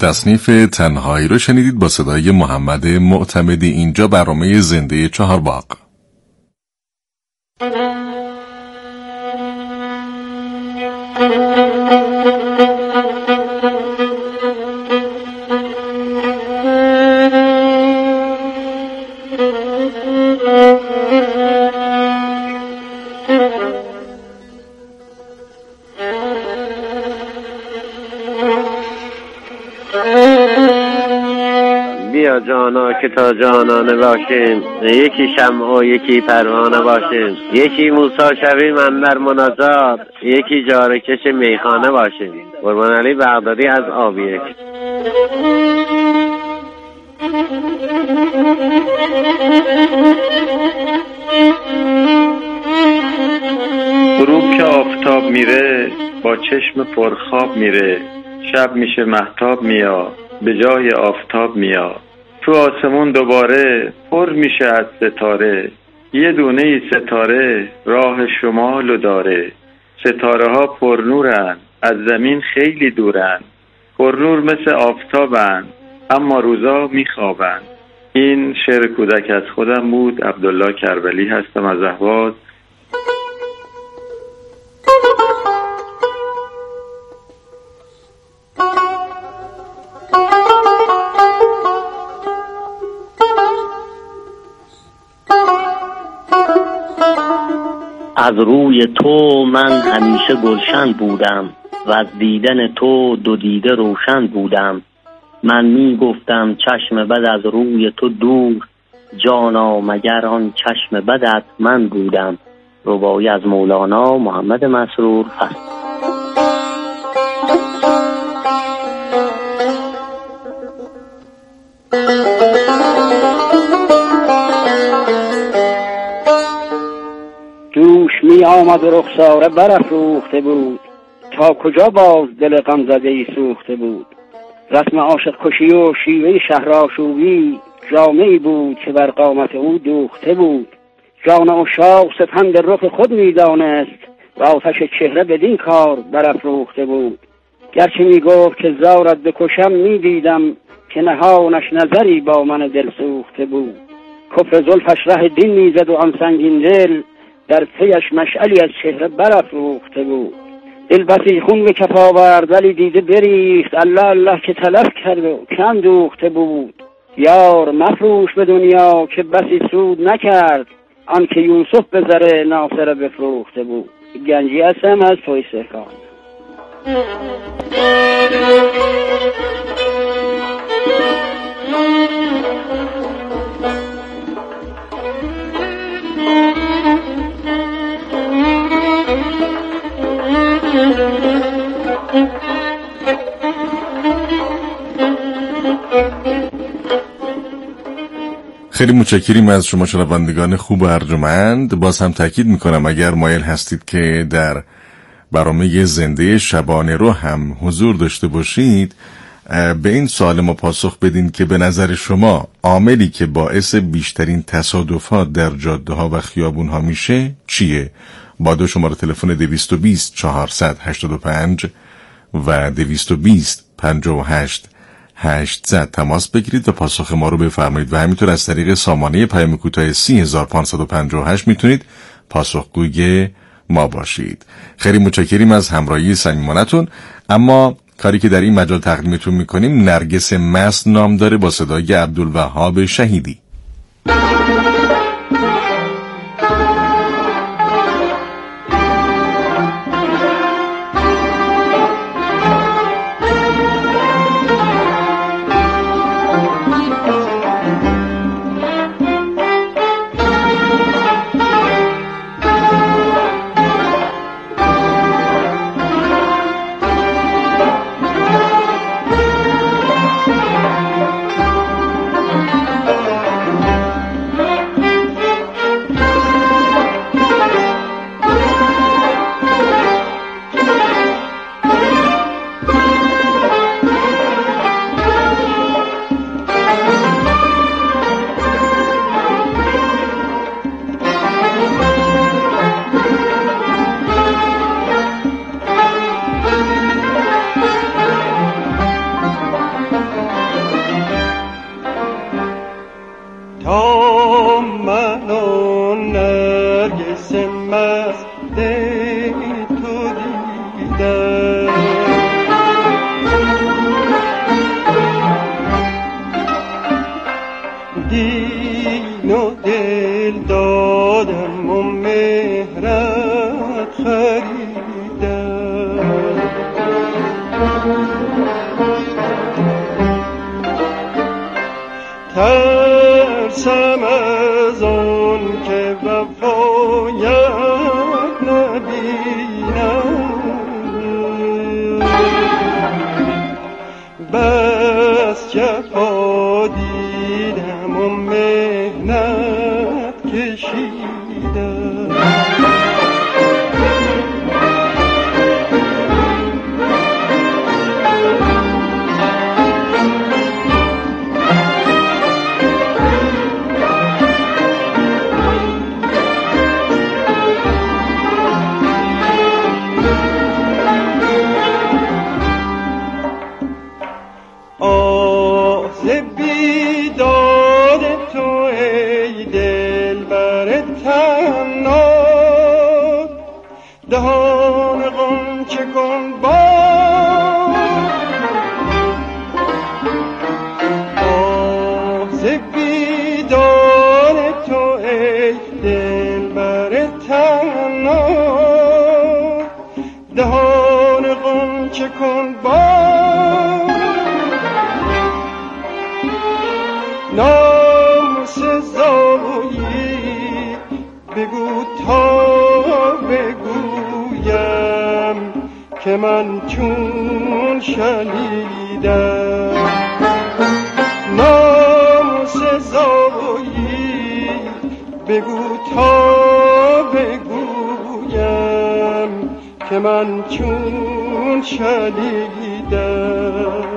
تصنیف تنهایی رو شنیدید با صدای محمد معتمدی. اینجا برنامه زنده چهارباغ. بیا جانا که تا جانانه باشیم، یکی شمع و یکی پروانه باشیم، یکی موسی شویم اندر مناجات، یکی جارکش میخانه باشیم. قربان علی بغدادی از آبیک. غروب که آفتاب میره با چشم پرخواب میره، شب میشه مهتاب میا به جای آفتاب میا. تو آسمون دوباره پر میشه از ستاره، یه دونه ای ستاره راه شمالو داره. ستاره ها پر نورن از زمین خیلی دورن، پر نور مثل آفتابن اما روزا میخوابن. این شعر کودک از خودم بود. عبدالله کربلی هستم از اهواز. از روی تو من همیشه گلشن بودم و از دیدن تو دو دیده روشن بودم. من می گفتم چشم بد از روی تو دور، جانا مگر آن چشم بدت من بودم. رباعی از مولانا محمد مسرور فصل. دوش می آمد و رخساره برافروخته بود، تا کجا باز دل غمزده ای سوخته بود. رسم عاشق کشی و شیوه شهرآشوبی، جامه‌ای بود که بر قامت او دوخته بود. جان عشاق سپند رخ خود می دانست، و آتش چهره بدین کار برافروخته بود. گرچه می گفت که زارت بکشم، می دیدم که نهانش نظری با من دل سوخته بود. کفر زلفش ره دین می زد و آن سنگین دل، در پیش مشعلی از چهره برافروخته بود. دل بسی خون به کف آورد ولی دیده بریخت، الله الله که تلف کرد و کم دوخته بود. یار مفروش به دنیا که بسی سود نکرد، آن که یوسف به زر ناصر بفروخته بود. گنجی هستم از توی سرکان. خیلی متشکریم از شما شنوندگان خوب و ارجمند. باز هم تاکید میکنم اگر مایل هستید که در برنامه زنده شبانه رو هم حضور داشته باشید، به این سوال ما پاسخ بدین که به نظر شما عاملی که باعث بیشترین تصادفات در جاده ها و خیابون ها میشه چیه؟ با دو شماره تلفن 220 485 و 220 58 800 تماس بگیرید و پاسخ ما رو بفرمایید و همینطور از طریق سامانه پیام کوتاه 30558 میتونید پاسخگوی ما باشید. خیلی متشکریم از همراهی صمیمانه‌تون. اما کاری که در این مجال تقدیمتون میکنیم نرگس مست نام داره با صدای عبدالوهاب شهیدی. دین و دل دادم و مهرت خریدم. ترسم از آن که وفایت نبینم، بس جفا دیدم و مهنت کشیدم. دهان غنچه کن ز بیدار تو ای دلبر طناب، دهان غنچه کن ناسزایی بگو تا بگویم که من چون شنیدم. ناسزایی بگو تا بگویم که من چون شنیدم.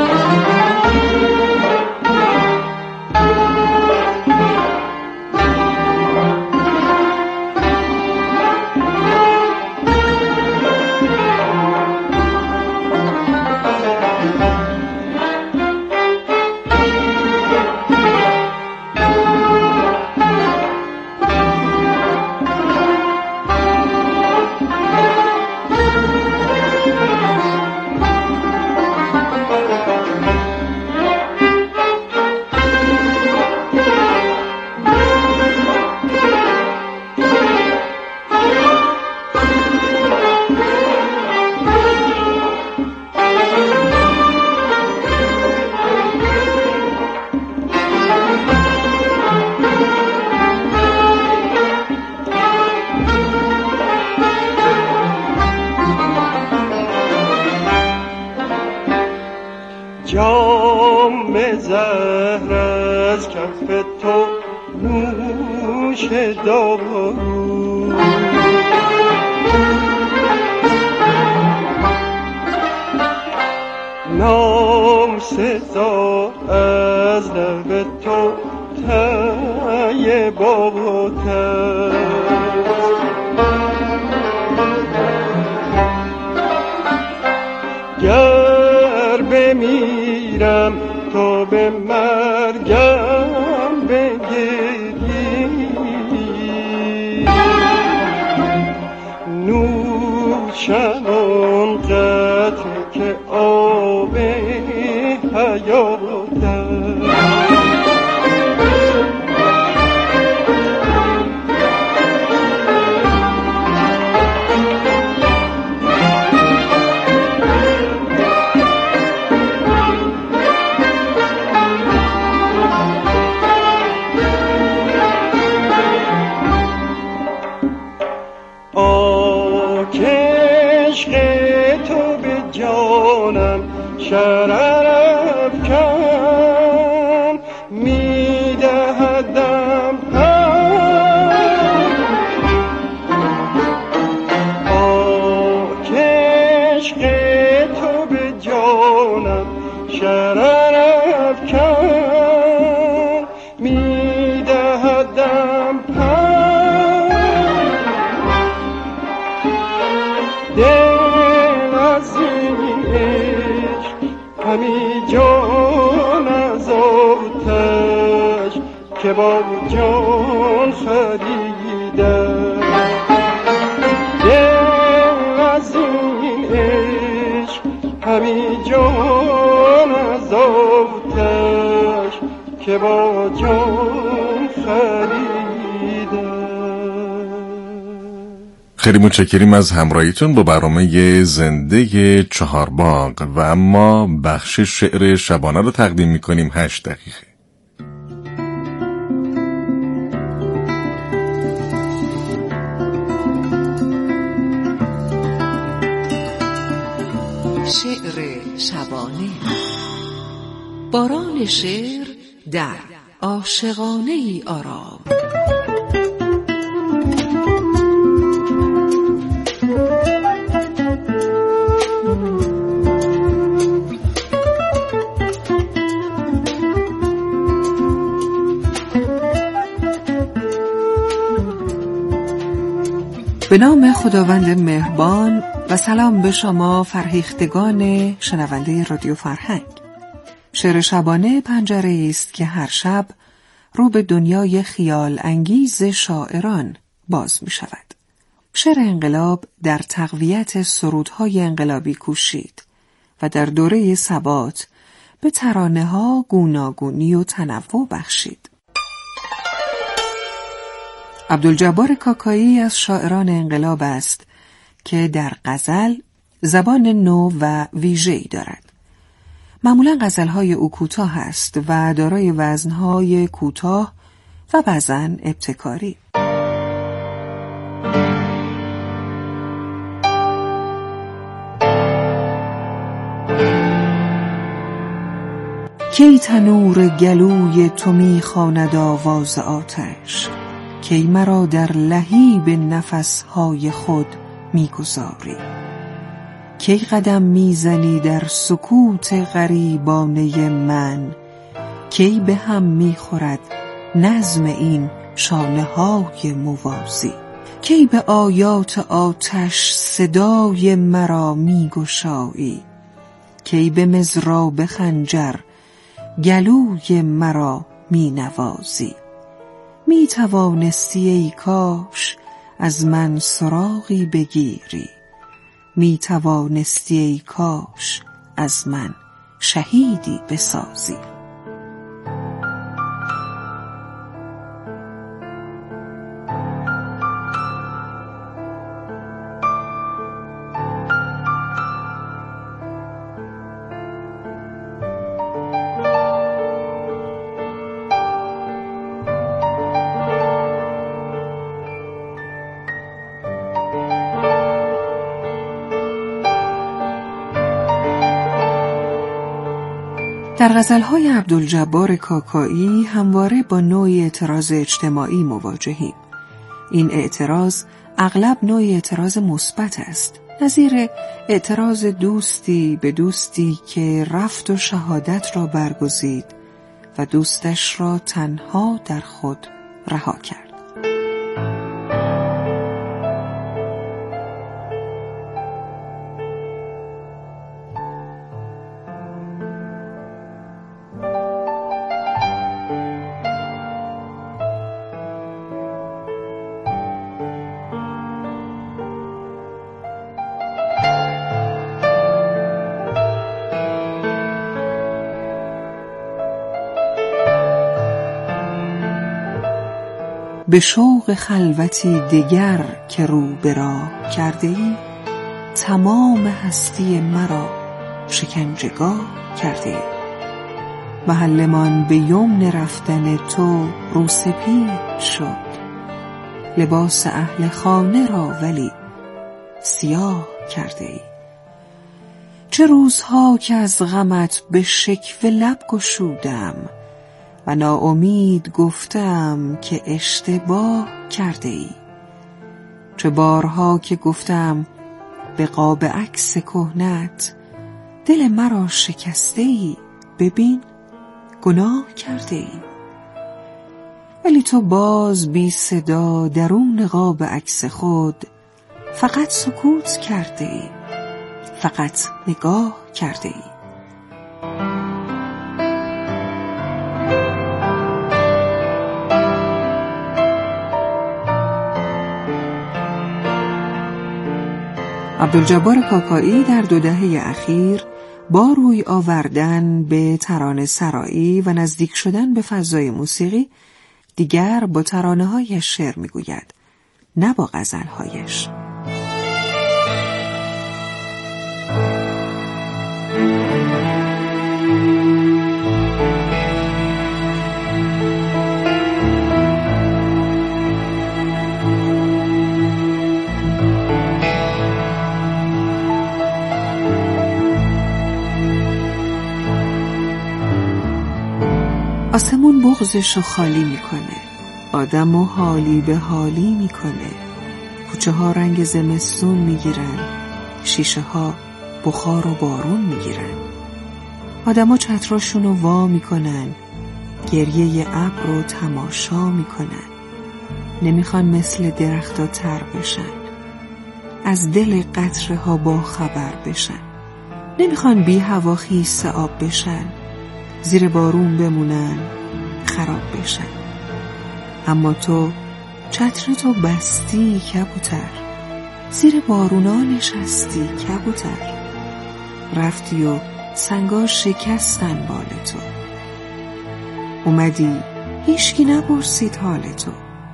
جام زهر از کف تو نوش دارو، نام سزا از لب تو طیبات است. گر بمیرم تو به مرگم بگری، نوشم آن قطره که آب حیات است. شرر افکن میدهدم عشق تو به جانم، شرر افکن میدهدم دل از این همی جان از آتش که با جان خریدم. دل از این عشق همی جان از آتش که با جان خریده. خیلی متشکریم از همراهیتون با برنامه زنده چهارباغ و اما بخش شعر شبانه رو تقدیم میکنیم 8 دقیقه. شعر شبانه. باران شعر در عاشقانه ای آرام. به نام خداوند مهربان و سلام به شما فرهیختگان شنونده رادیو فرهنگ. شعر شبانه پنجره است که هر شب رو به دنیای خیال انگیز شاعران باز می شود. شعر انقلاب در تقویت سرودهای انقلابی کوشید و در دوره ثبات به ترانه‌ها گوناگونی و تنوع بخشید. عبدالجبار کاکایی از شاعران انقلاب است که در غزل زبان نو و ویژه‌ای دارد. معمولاً غزل‌های او کوتاه است و دارای وزن‌های کوتاه و بعضاً ابتکاری. کی تنور گلوی تو می‌خواند آواز آتش، کی مرا در لهیب نفس‌های خود می‌گذاری، کی قدم می‌زنی در سکوت غریبانه من، کی به هم می‌خورد نظم این شانه‌های موازی، کی به آیات آتش صدای مرا می‌گشایی، کی به مضراب خنجر گلوی مرا می‌نوازی. می توانستی ای کاش از من سراغی بگیری، می توانستی ای کاش از من شهیدی بسازی. در غزل‌های عبدالجبار کاکایی همواره با نوعی اعتراض اجتماعی مواجهیم. این اعتراض اغلب نوعی اعتراض مثبت است، نظیر اعتراض دوستی به دوستی که رفت و شهادت را برگزید و دوستش را تنها در خود رها کرد. به شوق خلوتی دگر که رو به راه کرده ای، تمام هستی مرا شکنجهگاه کرده ای. محلمان به یمن رفتن تو روسپید شد، لباس اهل خانه را ولی سیاه کرده ای. چه روزها که از غمت به شکوه لب گشودم و ناامید گفتم که اشتباه کرده ای. چه بارها که گفتم به قاب عکس کهنت، دل مرا شکسته ای، ببین گناه کرده ای. ولی تو باز بی صدا درون قاب عکس خود فقط سکوت کرده ای، فقط نگاه کرده ای. عبدالجبار کاکایی در 2 دهه اخیر با روی آوردن به ترانه سرایی و نزدیک شدن به فضای موسیقی دیگر با ترانه‌هایش شعر می‌گوید، نه با غزل‌هایش. آسمون بغضشو خالی میکنه، آدمو حالی به حالی میکنه، کوچه ها رنگ زمستون میگیرن، شیشه ها بخار و بارون میگیرن، آدما چتراشونو وا میکنن، گریه ابر رو تماشا میکنن، نمیخوان مثل درختا تر بشن، از دل قطره ها با خبر بشن، نمیخوان بی هوا خیس آب بشن، زیر بارون بمونن، خراب بشن. اما تو چترتو بستی کبوتر، زیر بارونا نشستی کبوتر، رفتی و سنگا شکستن بال تو، اومدی هیچکی نپرسید حال تو.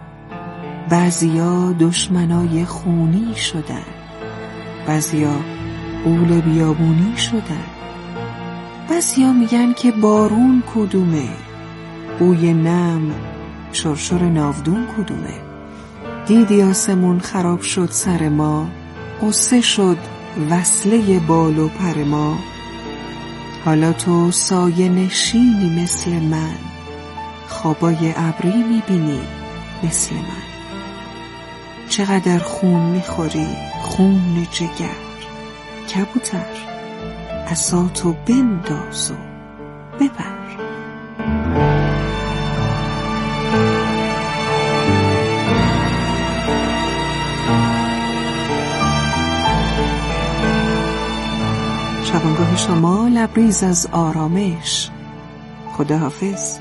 بعضیا دشمنای خونی شدن، بعضیا غول بیابونی شدن، بعضیا میگن که بارون کدومه، بوی نم شرشر ناودون کدومه. دیدی آسمون خراب شد سر ما، قصه شد وصله بال و پر ما. حالا تو سایه نشینی مثل من، خوابای ابری میبینی مثل من. چقدر خون میخوری خون جگر، کبوتر عصاتو بنداز و ببر. شبانگاه شما لبریز از آرامش. خداحافظ.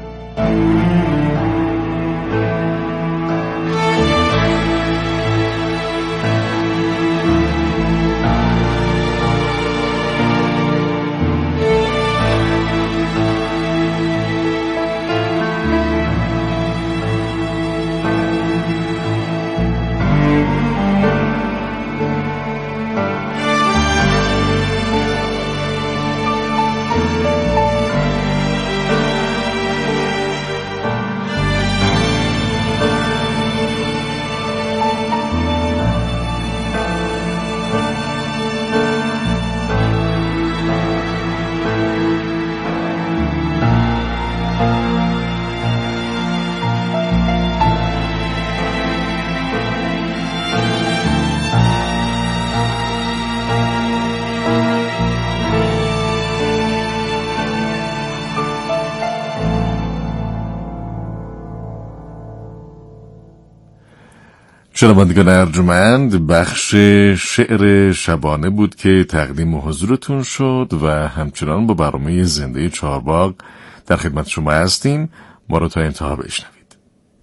شنوندگان ارجمند، بخش شعر شبانه بود که تقدیم حضورتون شد و همچنان با برنامه زنده چهارباغ در خدمت شما هستیم. ما رو تا انتها بشنوید.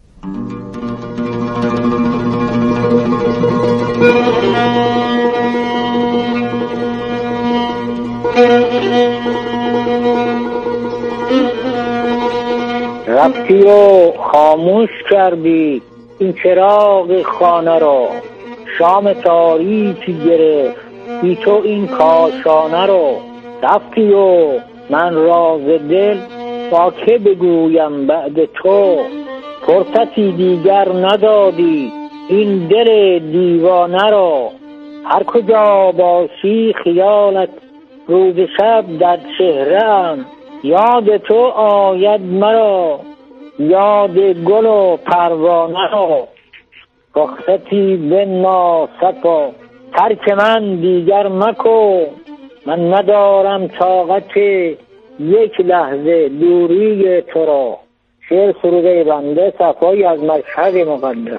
رفتی و خاموش کردی این چراغ خانه رو، شام تاریکی گرفت بی تو این کاشانه رو. رفتی و من راز دل با که بگویم بعد تو، فرصتی دیگر ندادی این دل دیوانه رو. هر کجا باشی خیالت روز شب در چهره‌ام، یاد تو آید مرا یاد گل و پروانه رو. رخصتی بنما صفا ترک من دیگر مکن، من ندارم طاقت یک لحظه دوری تو را. شعر سروده بنده، صفایی از مشهد مقدس.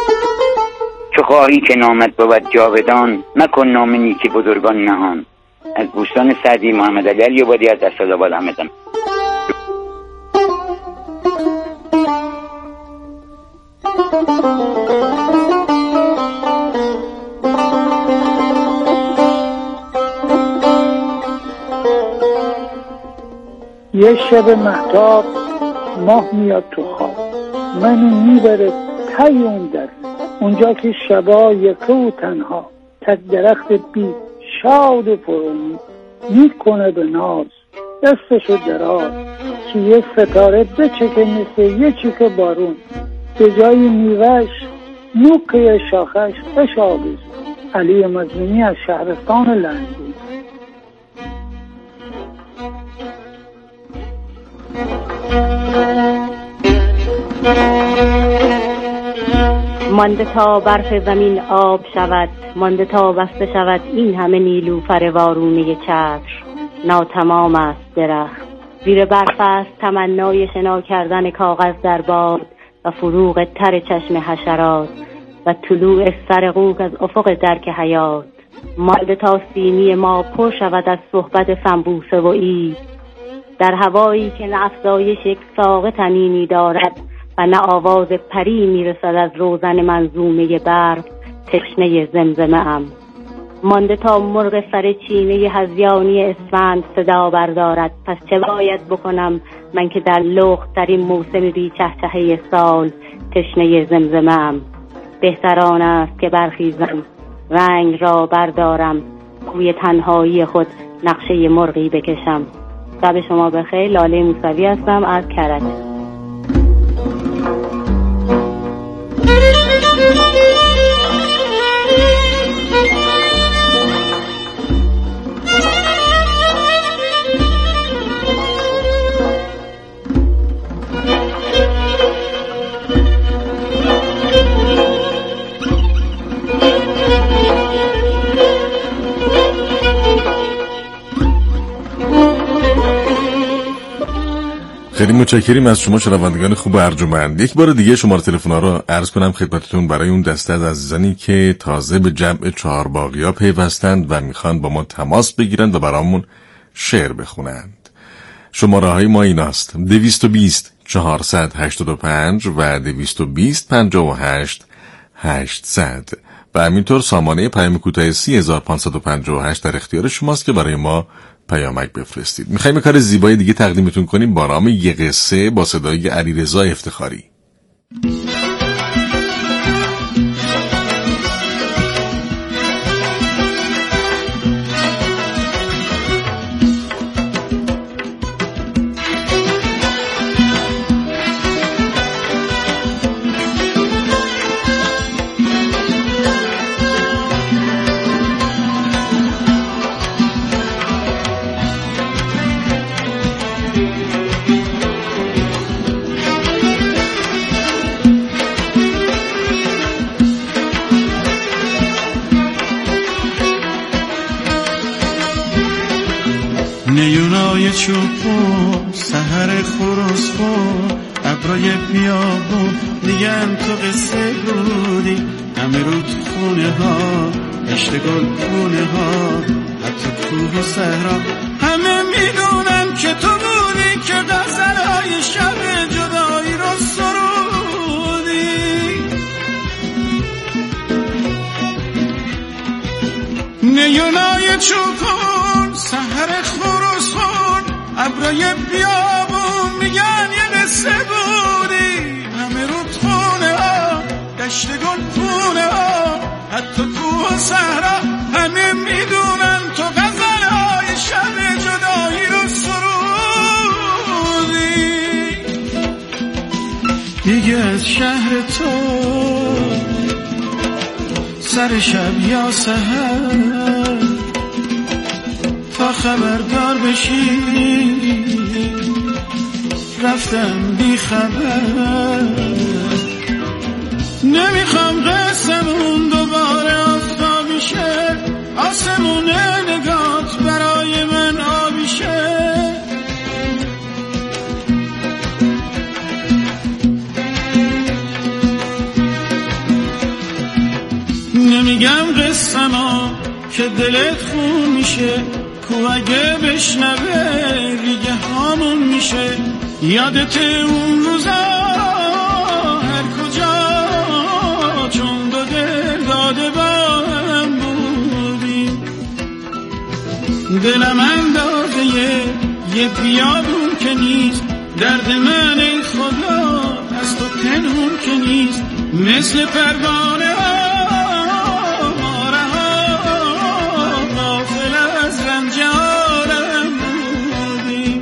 خواهی که نامت بود جاودان، مکن نام نیک بزرگان نهان. از بوستان سعدی محمد علی عبادی از اسدآباد همدان. یه شب مهتاب ماه میاد تو خواب، منو میبره تی اون در، اونجا که شبا یکه و تنها، تک درخت بی شاد و پرامید میکنه به ناز دستشو دراز، که یه ستاره بچکه مثل یه چیک بارون، به جای میوش نوکه شاخش بشابید. علی مظلومی از شهرستان لنگی. مانده تا برف زمین آب شود، مانده تا بسته شود این همه نیلوفر وارونه چتر. ناتمام است درخت، زیر برف است تمنای شنا کردن کاغذ در باد و فروغ تر چشم حشرات و طلوع سر قوق از افق درک حیات. مانده تا سینی ما پر شود از صحبت فنبوسه و عید، در هوایی که نه افزایش یک ساق تنینی دارد و نه آواز پری میرسد از روزن منظومه برف. تشنه زمزمه ام مانده تا مرغ سرچینه هذیانی اسفند صدا بردارد. پس چه باید بکنم من که در لخت‌ترین موسم بی چهچهه سال تشنه زمزمه ام؟ بهتر آن است که برخیزم رنگ را بردارم، کوی تنهایی خود نقشه مرغی بکشم. شب شما بخیر. لاله موسوی هستم از کرج. خیلی متشکریم از شما شنوندگان خوب ارجمند. یک بار دیگه شماره تلفن‌ها رو عرض کنم خدمتتون برای اون دسته از عزیزانی که تازه به جمع چهارباغیا پیوستند و میخوان با ما تماس بگیرند و برامون شعر بخونند. شماره های ما ایناست: 220 485 و 220 58 800 و همینطور سامانه پیام کوتاه 3558 در اختیار شماست که برای ما پیامک بفرستید. میخوایم کار زیبای دیگه تقدیمتون کنیم با نام یه قصه با صدای علیرضا افتخاری. نیونای چوبون سحر خروس خون ابرای بیابون میگن تو قصه بودی، همه رو تو خونه ها عشق گل خونه ها حتی کوه و صحرا همه میدونن که تو بودی که غزلهای شب جدایی رو سرودی. نیونای چوبون سحر خروس خون ابرای بیابون میگن یه قصه بودی، همه رو خونه ها دشت گل خونه ها حتی کوه و صحرا همه میدونن تو غزلهای شب جدایی رو سرودی. دیگه از شهر تو سر شب یا سحر تا خبردار بشی رفتم بی خبر. نمیخوام قصمون دوباره آفتابی شه، آسمون نگات برای من آبی شه. نمیگم قصما که دلت خون میشه، کو اگه بشنوه ریگه هامون میشه. یادت اون روزا هر کجا چون دو دل داده با هم بودیم. دلم اندازه یه بیابون که نیست، درد من ای خدا از تو پنهون که نیست. مثل پروانه ها غافل از رنج عالم بودیم.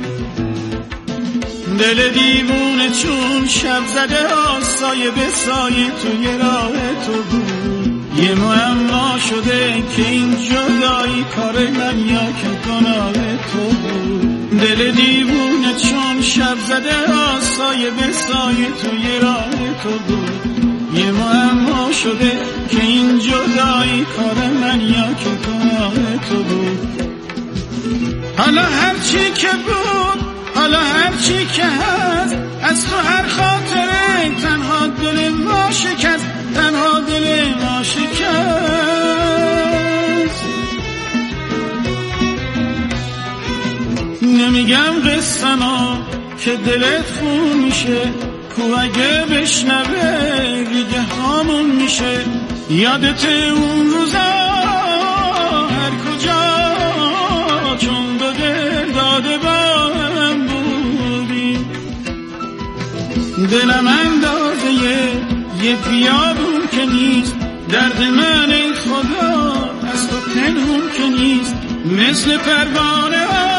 دل دیوونه چون شب زده ها سایه به سایه توی راه تو بود. یه معما شده که این جدایی کار من یا که گناه تو بود. دل دیوونه چون شب زده ها سایه به سایه توی راه تو بود. یه معما شده که این جدایی کار من یا که گناه تو بود. حالا هرچی که بود، حالا هرچی که هست، از تو هر خاطره تنها دل ما شکست، تنها دل ما شکست. نمیگم قصه‌مو که دلت خون میشه، کو اگه بشنوه ریگه هامون میشه. یادت اون روزا هر کجا چون دو دل داده با هم بودیم. دلم اندازه یه بیابون که نیست، درد من ای خدا از تو پنهون که نیست. مثل پروانه ها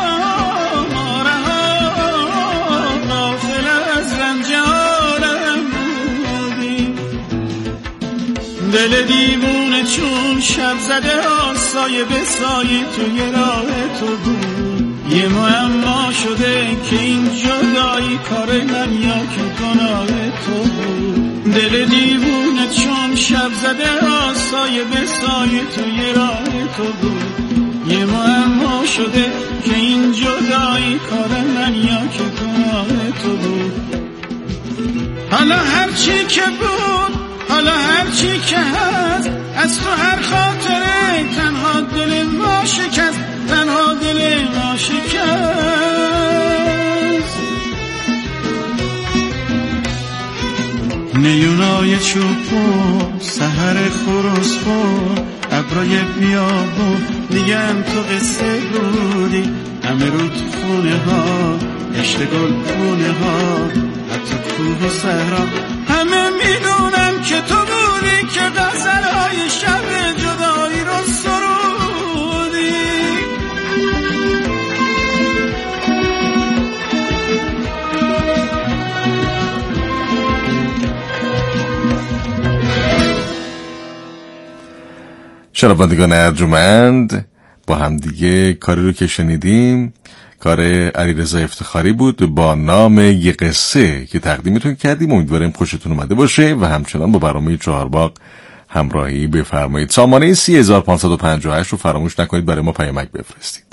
دل دیوونه چون شب زده ها سایه به سایه توی راه تو بود. یه معما شده که این جدایی کار من یا که گناه تو بود. دل دیوونه چون شب زده ها سایه به سایه توی راه تو بود. یه معما شده که این جدایی کار من یا که گناه تو بود. حالا هرچی که بود، حالا هرچی که هست، از تو هر خاطره تنها دل ما شکست، تنها دل ما شکست. نیونای چوبون سحر خروس خون ابرای بیابون میگن تو قصه بودی. همه رو تو خونه ها عشق گل خونه ها حتی کوه و صحرا. همه میدونم که تو بودی که غزلهای شب جدایی رو سرودی. شنوندگان ارجمند، با هم دیگه کاری رو که شنیدیم کار علیرضا افتخاری بود با نام یه قصه که تقدیمتون کردیم. امیدواریم خوشتون اومده باشه و همچنان با برنامه چهارباغ همراهی بفرمایید. سامانه 30558 رو فراموش نکنید برای ما پیامک بفرستید.